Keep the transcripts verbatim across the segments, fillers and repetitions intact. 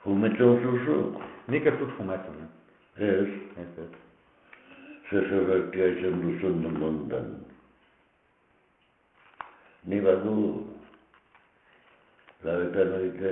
Fumetzen zuzu? Nik ez dut fumetzen. Ez. Ez, ez. Zer zerratia izan duzun den mondan. Ni badu, labetan oite,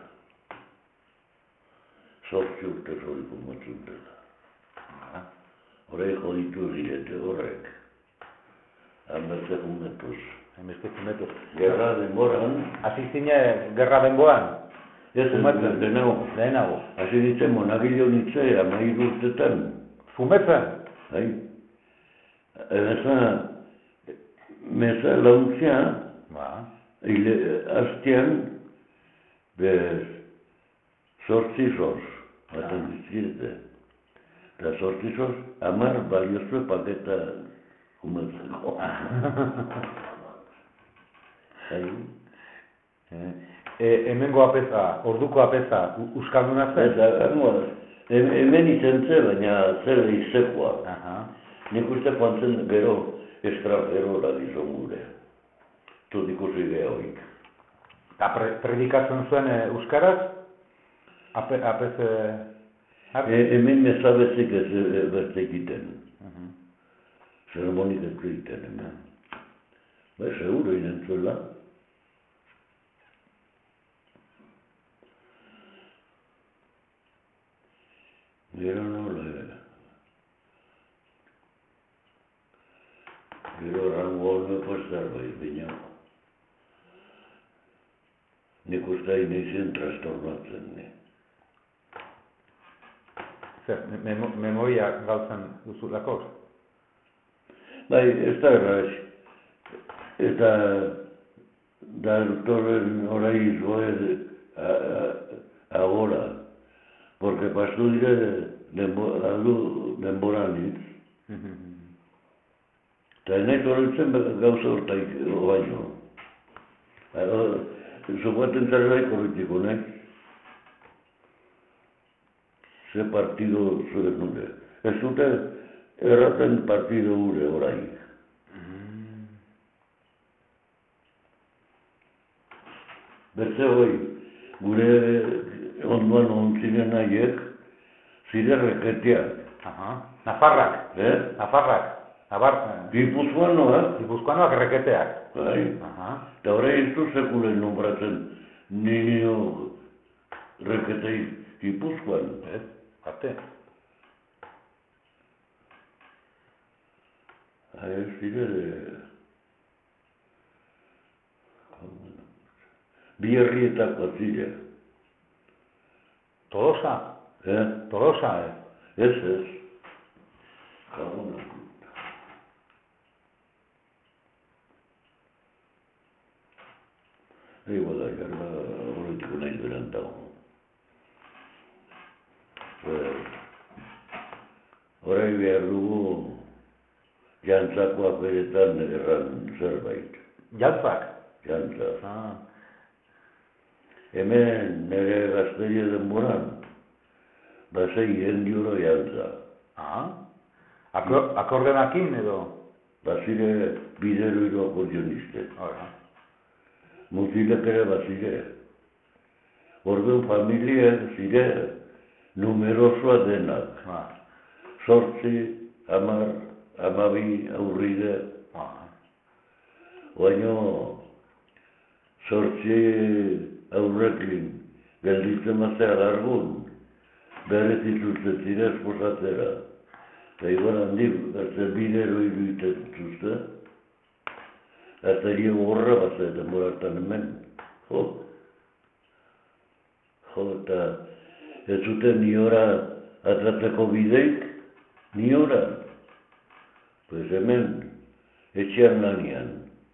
zortzi urte zori fumetzen dela. Horrek joditu zirete horrek. Hanbertze fumetuz. Hainbeste fumetuz. Gerra denboran. Hasi zine gerra denboran? Ez, fumetzen. Lehenago. Lehenago. Hasi ditzen monagilo nitze, amairu urtetan. Fumetzen? Hai. Eza, meza launtzia, Ba. hile hastian, bez, zortzi zorz, baten dizkirete. Eta zortzi zorz, amar baliozue paketa fumetzeko. Hai. E, hemengo apeza, orduko apeza, euskalduna zen? Eta, hangoa, hemen izen zen, baina zer izekoa. Aha. Nik uste joan zen gero estragerora gizon gure. Tut ikusi gehoik. Eta pre, predikatzen zuen e, euskaraz? Ape, apez... E, e, hemen mezabezik ez e, beste egiten. Uh-huh. Zeremonik ez egiten hemen. Ba, seguro inentzuela. Gero nola... Gero rango honeko zerbait, baina... Nik uste inizien trastornatzen, ne? Zer, memo, memoria galtzen duzulako? Bai, ez da erraz. Eta... Da doktoren orai izgoe agora. Porque pastu dire denboran hitz. Eta nahi horretzen gauza hortaik baino. Zubaten zerbait horretiko, nahi? Ze partido zuen nure. Ez dute erraten partido gure orai. Berze hoi, gure onduan ontzinen nahiek, zire reketeak. Aha. Nafarrak. Eh? Nafarrak. Nabar... Gipuzkoanoak. Gipuzkoanoak reketeak. Bai. Aha. Eta horre ez du sekulen nombratzen ninio reketei Gipuzkoan. Ez, bate. Ez zire... Bi herrietako zire. Tolosa? Eh? Tolosa, eh? Ez, ez. Jaguna. Ego da, jarra horretiko nahi berantago. Horai behar dugu jantzako aperetan erran zerbait. Jantzak? Jantzak. Ah. Hemen nire gazteria denboran, basei hendiuro jantza. Ah. Akor, akordeonakin edo? Basire bidero hilo akordioniste. Hora. Mutilek ere basire. Orduan familia zire numerosoa denak. Ah. Zortzi, amar, amabi, aurride. Ah. Baina zortzi aurrekin gelditzen mazera largun, berez izuzte zire esposatzera. Eta igual handik, berze bidero iruditzen zuzte. Eta hiri gorra batza denborartan hemen. Jo. Jo, eta ez zuten ni ora atratzeko bideik, ni ora. Pues hemen, etxean lanian.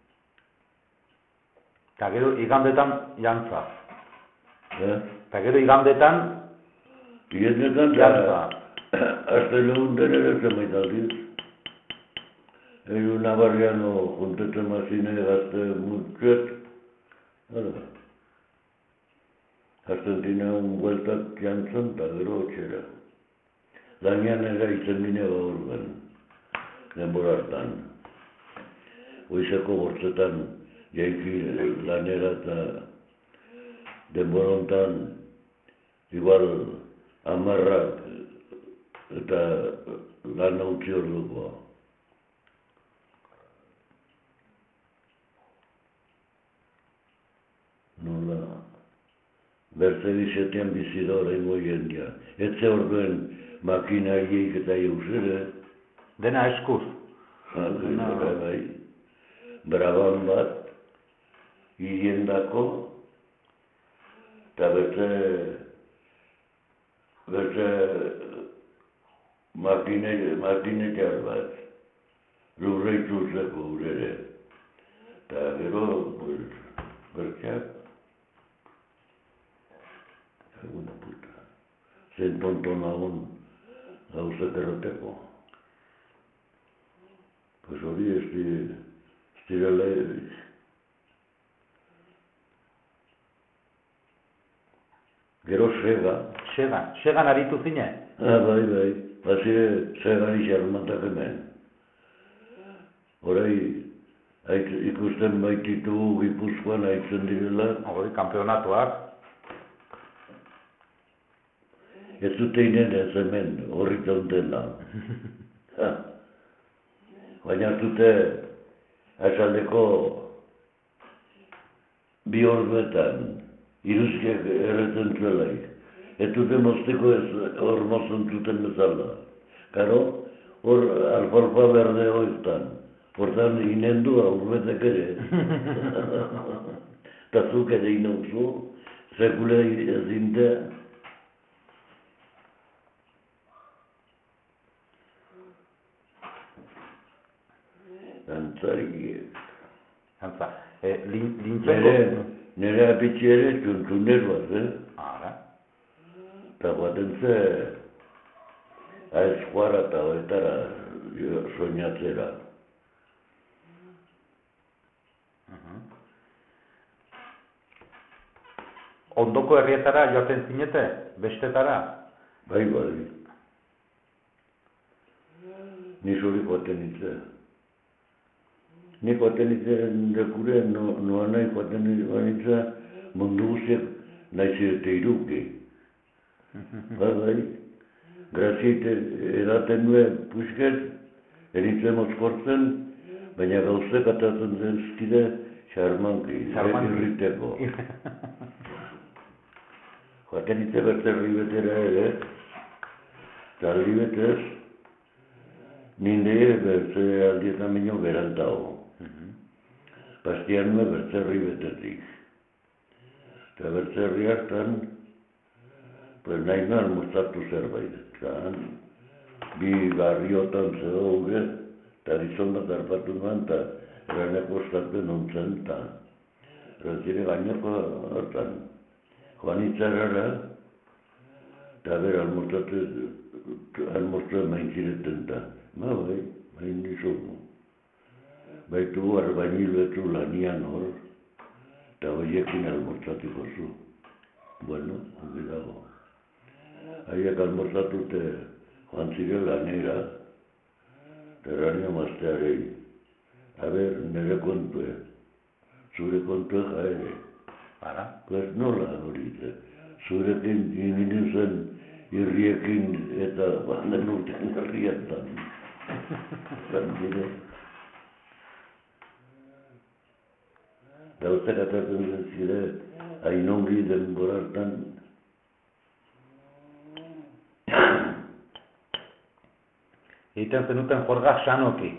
Eta gero igandetan jantza. Eh? Eta gero igandetan Igandetan, jantza. Azte lehun denera zemait aldiz. Ego Navarriano juntetzen mazine gazte mutxet. Hala. Argentinean bueltak jantzan eta gero otxera. Lanian ere itzen bine gaurgan. Denbora hartan. Oizeko bortzetan jaiki lanera eta denbora hontan igual amarrak eta lan utzi orduko. Nola, bertze bizetean bizi da oraingo jendia. Etze orduen makinariek eta eusere. Dena eskuz. Bai, bai. Braban bat, hiriendako, eta bertze, bertze makinetar bat, lurreitu zeko urere. Eta gero, bertzeak, eguna puta, zen tonto nagon gauzak erroteko. Pues hori ez direla erik. Gero sega. Segan, segan aritu zine? Ah, bai, bai. Bazire segari xarmatak hemen. Horai, ikusten baititu Gipuzkoan haitzen direla. Hori, kampeonatuak. Ez dute inen ez hemen, horri tautena. Baina zute azaldeko bi orduetan iruzkiak erretzen zuelaik. Ez dute mozteko ez hor mozten zuten bezala. Karo, hor alfalfa berde hoiztan. Hortan inendu aurbetek ere. Eta zuk ere inauzu, sekule ezinte. Antzariek. Antza. E, lintzeko... Nere apitzi ere txuntzuner bat, eh? Ara. Eta guaten ze... Aizkuara eta hoetara soñatzera. Ondoko herrietara joaten zinete? Bestetara? Bai, bai. Ni zuri joaten nintzen. Ni joaten nintzen dekure, noa nahi joaten nintzen mundu guztiak nahi zirete iruki. Bai, bai. Graziite edaten nuen puxket, eritzen mozkortzen, baina gauzek atatzen zenzkide xarmanki, irriteko. Joaten nintzen bertzen ribetera ere, eta ribetez, ninde bertze aldietan baino berantago. Pastian nuen bertze ribetetik. Eta bertze herri hartan, pues nahi nuen almorzatu zerbait. Eta bi garriotan zegoen, eta gizon bat harpatu nuen, eta eraneko ostatuen ontzen, eta erantzire gaineko hartan. Joan itzarara, eta bera almorzatu maintzireten da. Ma bai, bain nizugu. Baitu arbainil betzu lanian hor, eta horiekin almorzatuko zu. Bueno, hori dago. Haiek almorzatute joan ziren lanera, eta eranio maztearei. A ber, nire kontue, zure kontue jaere. Ara? Pues nola hori, zurekin inin zen irriekin eta banden urtean herrietan. Zantire. Gauzak atatzen zire, hainongi denborartan. Egiten zenuten jorga sanoki.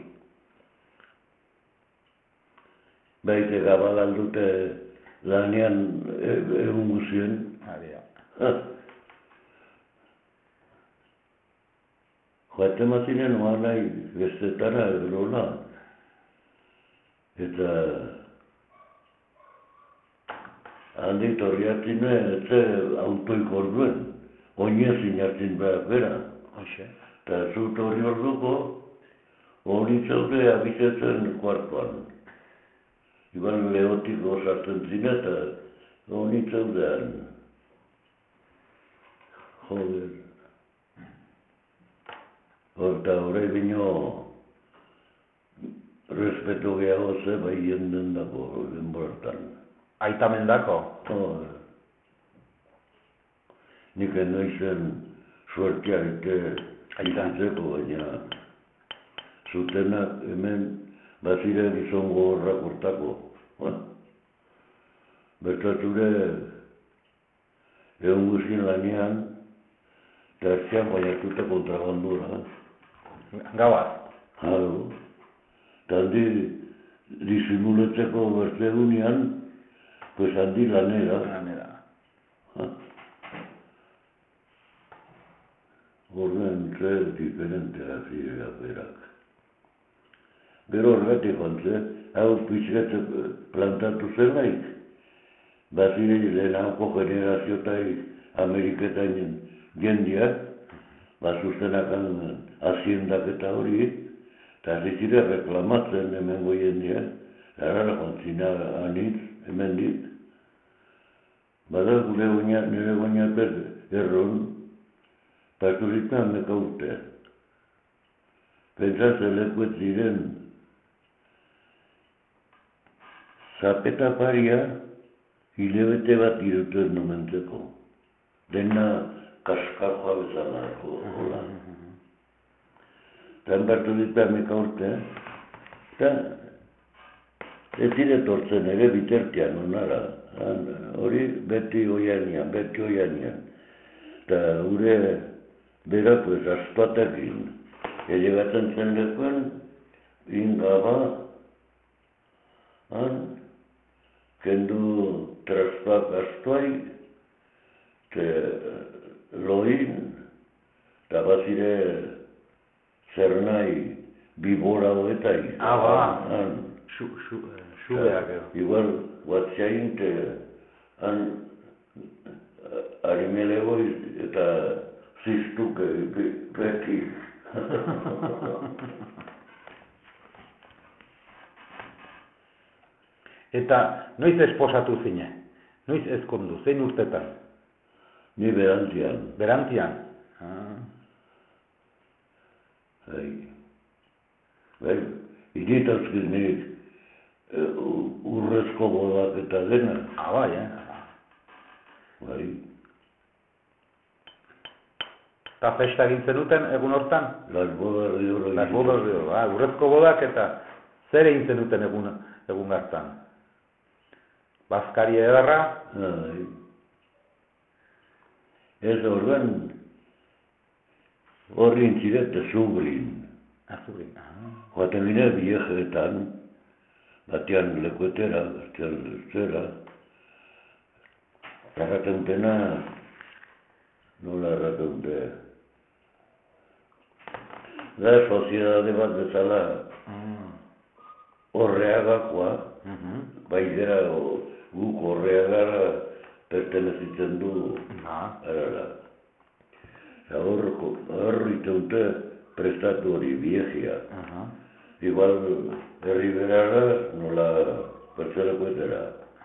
Baite gabagaldute lanean egun guzien. Adia. Joaten mazinen oa nahi bestetara erola. Eta handik torriatzen etze autoik orduen. Oinezin hartzen behar bera. Hoxe. Eta zut hori orduko, hori zaude abizetzen kuartuan. Iban lehotik gozartzen zine eta hori zaudean. Joder. Horta horre bino respeto gehiago ze bai jenden dago denboratan. Aitamen dako? Joder. nik enoizen suertea ete izatzeko, baina zutenak hemen baziren izan gogorrak urtako. Bertatzure egon guzien lanean, eta ertzean baiatute kontrabandura. Gauaz? Halo. Eta handi disimuletzeko bertzegunean, pues handi lanera. Lanera. Horren zer diferentea zirela berak. Gero horretik ontze, hau pixkatze plantatu zelaik. Bazire lehenako generaziotaik Ameriketan jendiak, bazuzenakan haziendak eta hori, eta zizire reklamatzen hemengo jendiak, erara kontzina anitz, hemen dit. Bada gure goina, nire goina per erron, partu zitan meka urte. Pentsatzen lekuet ziren, zapeta paria, hilebete bat irutuen numentzeko. Dena kaskarjoa bezalako, hola. Eta enbartu ditu ameka urte, eta ez dire tortzen ere bitertian, onara. Hori beti oianian, beti oianian. Eta gure berako ez astuatekin. Elegatzen zen lekuen, ingaba, han, kendu traspak astuai, te loin, eta bazire zer nahi bibora hoetai. Ah, ba, xubeak edo. Igual, guatziain, te han harimelego eta ziztuke beti. Eta noiz esposatu zine? Noiz ezkondu? Zein urtetan? Ni berantian. Berantian? Ah. Bai. Bai, iritazkiz nik urrezko bodak eta dena. Ah, bai, eh? Bai. Eta festa gintzen duten egun hortan? Las bodas de oro. Las bodas de oro, ah, urrezko bodak eta zer egin zenuten egun, egun hartan? Bazkari edarra? Bai. Ez orduan, horri intzirete zubrin. Ah, zubrin, ah. Joaten gine viejeetan, batean lekuetera, batean lezera. Erraten dena, nola erraten de. Da, soziedade bat bezala, horreagakoa, baidera guk horreagara pertenezitzen du arara. Hor iteute prestatu hori viejia. Igual herriberara nola pertselekoetera.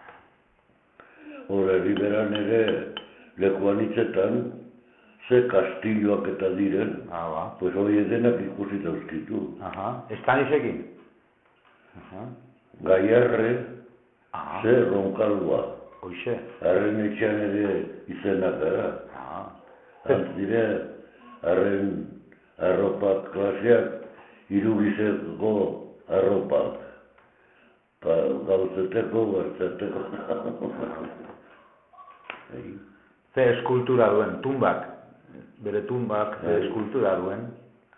Hor herriberan ere lekuan hitzetan, ze kastilloak eta diren, pues hori edenak ikusi dauzkitu. Espanisekin? Gaiarre, ze Roncaldua. Hoxe. Arren etxean ere izenak gara. Antzire, arren arropak klaseak, irubizeko arropak. Gauzeteko, gartzeteko. Ze eskultura duen, tumbak. Bere tumbak, ze eskultura duen.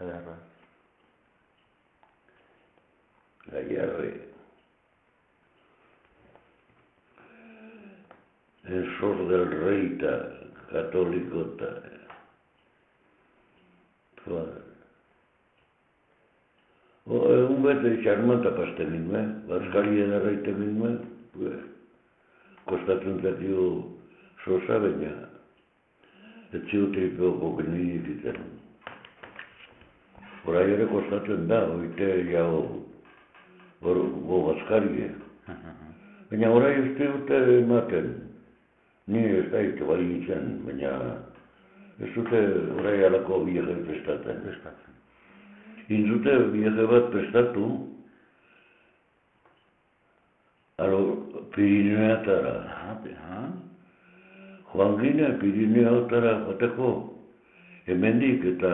Gaiarre. El sor del reita, katolikota. Egun bete txarmanta paste minuen, bazkari edarraite minuen, kostatzen zatio sosa baina, etzio tripeoko genuinik iten. Horai ere kostatzen da, oite jau go bazkarie. Baina horai ez dute ematen, ni ez da ite bai nintzen, baina ez dute horai alako biege prestatzen. Intzute biege bat prestatu, alo Pirineatara. joan gine Pirineotara joateko, hemendik eta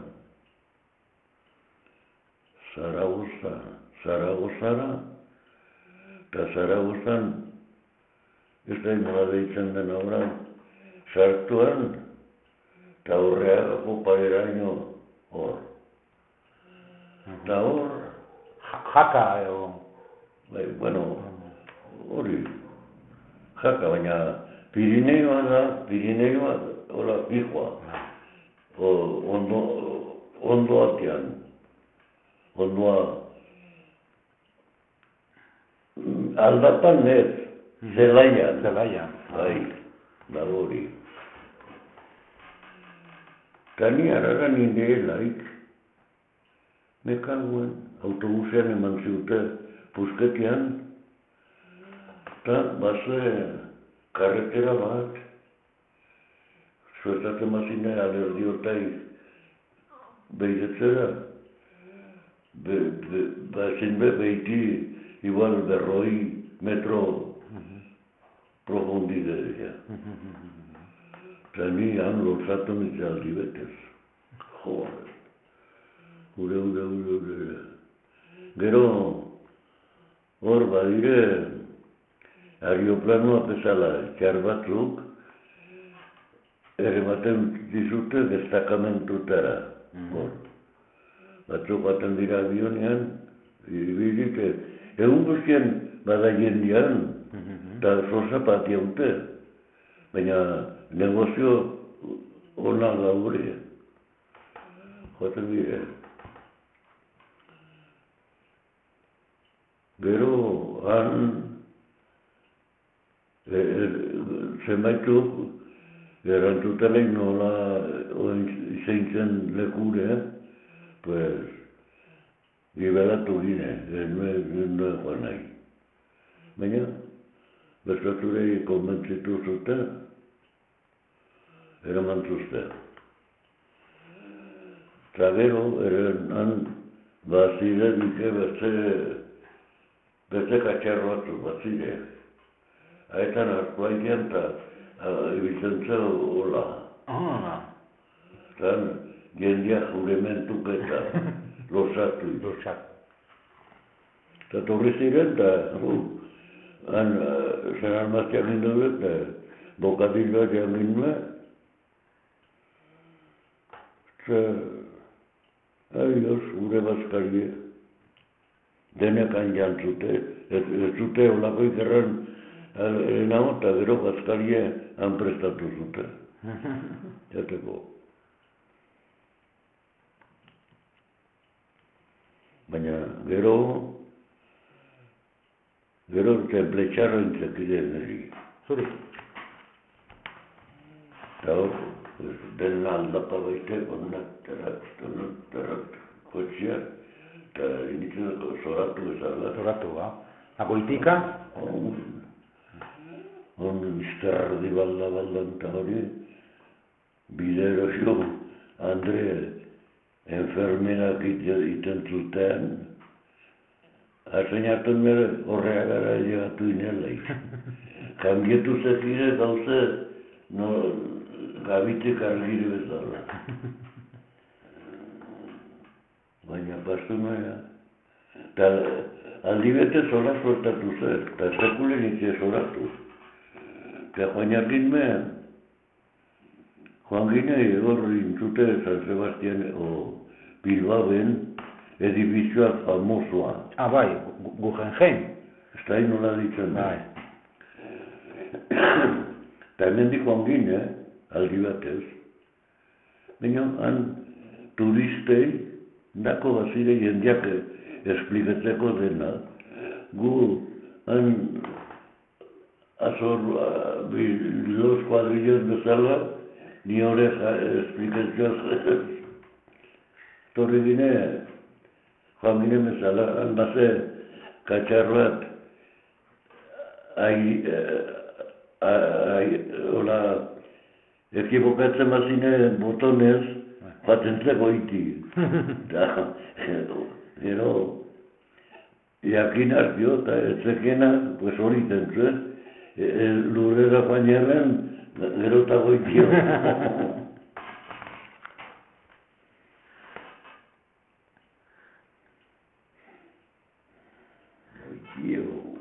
Zaragoza, Zaragozara, eta Zaragozan, ez da nola deitzen den obra, sartuan, eta horreagako paeraino hor. Eta hor... Jaka, edo... Bai, bueno, hori, jaka, baina Pirineoa da, Pirineoa, hola, pijoa, ondo, ondo atian, ondoa, aldapan ez, zelaian, zelaian, bai, da hori. Eta ni arara nindeelaik, mekaguen, autobusean eman ziute Pusketian, eta baze karretera bat, suertatzen mazine alerdi hortaik behiretzera, be, be, bazin be behiti igual berroi metro profundidea. Eta ni han lorzatu mitzaldi betez. Joder. Ure, ure, ure, ure. Gero, hor badire, aeroplanoa bezala txar batzuk, erematen dizute destakamentutara. Hor. Batzuk baten dira avionean, ibilik, egun guztien bada jendian, eta zorza patia dute. Baina negozio ona gauri. Joaten dire. Gero, han, e, e, zenbaituk, erantzuteleik nola izan zen lekure, pues, liberatu gine, nuen joan nahi. Baina, bertaturei konbentzitu zuten, eraman zuzten. Eta gero, eren han, bazire dike beste, beste katxarro batzu bazire. Haetan hartu haikean eta ibiltzen zen hola. Ah. Eta jendia jurementuk eta losatu. Losatu. Eta torri ziren eta han zen almaztean ginduen eta bokadilloa jan ginduen. Eta, aioz, gure bazkarie. Denekan jantzute, ez zute olako ikerran nago eta gero bazkarie han prestatu zute. Jateko. Baina gero, gero templetxarro intzakide niri. Zuri. Eta hor, den aldapa baite, onak, terak, terak, terak, kotxea, eta initzen zoratu bezala. Zoratu, ba. Agoitika? On, on izterdi balda baldan eta hori, bidero jo, Andre, enfermerak iten zuten, aseinatzen mere horreagara llegatu inelaik. Kambietu zekire gauze, no, gabitek argire bezala. Baina pastu naia. Eta aldi bete zola sortatu zer, eta sekulen itxe soratu. Eta joan jakin mehen, joan gine egor intzute San Sebastian o Bilbaoen edifizioa famosoa. Ah, bai, Guggenheim. Ez da nola ditzen. Bai. Eta hemendik joan gine, aldi batez. Baina han turistei, dako bazire jendeak esplikatzeko dena. Gu han azor los kuadrillos bezala, ni hori esplikazioaz. Torri gine, joan gine bezala, han baze katxarroat, hola, ekibokatzen bazine botonez, batentzeko iti. Gero, jakin hartio, eta etzekena, pues hori tentzuen, lurrera joan jarren, Gero eta goitio. Goitio.